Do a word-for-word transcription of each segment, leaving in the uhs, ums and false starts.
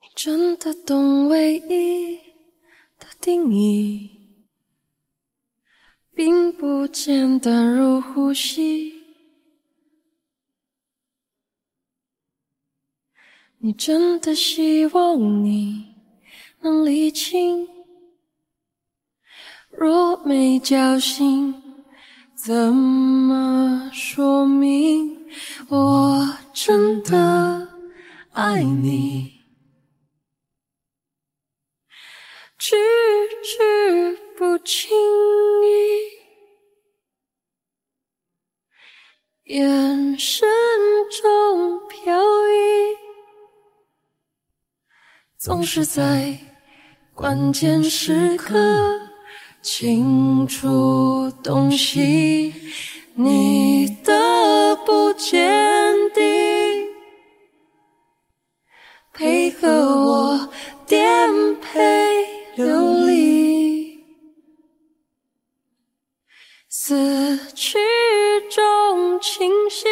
真的懂唯一的定义，并不简单如呼吸。你真的希望你能理清，若没交心，怎么说明我真的爱你？句句不经意，眼神中飘逸，总是在关键时刻清楚洞悉你的不坚定，配合我颠沛流离，死去中清晰，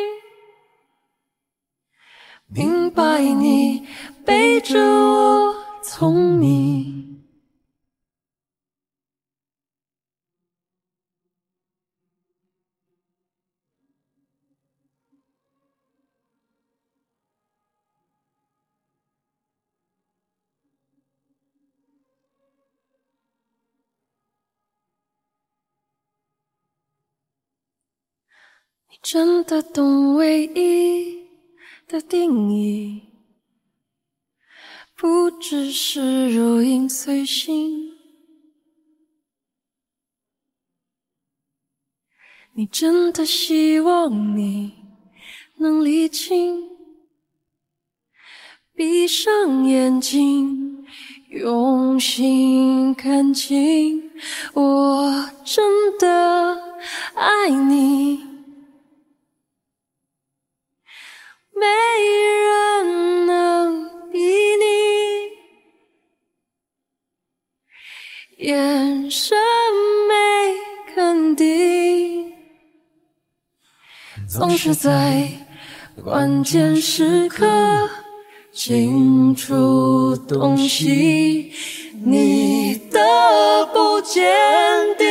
明白你背着我聪明。你真的懂唯一的定义，不只是如影随形。你真的希望你能理清，闭上眼睛，用心看清，我真的爱你。没人能比你，眼神没肯定，总是在关键时刻清楚洞悉你的不坚定，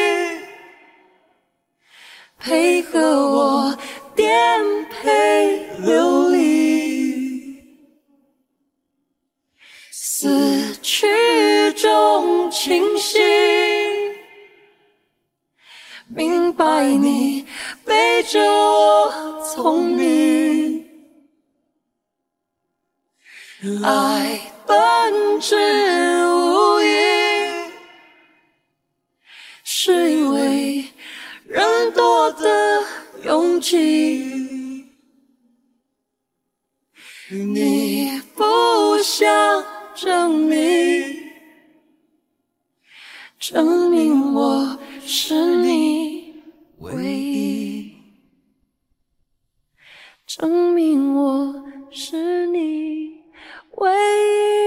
配合我颠沛流离，死去中清晰，明白你背着我聪明。爱本质无疑，是因为人多的拥挤，你不想证明，证明我是你唯一，证明我是你唯一。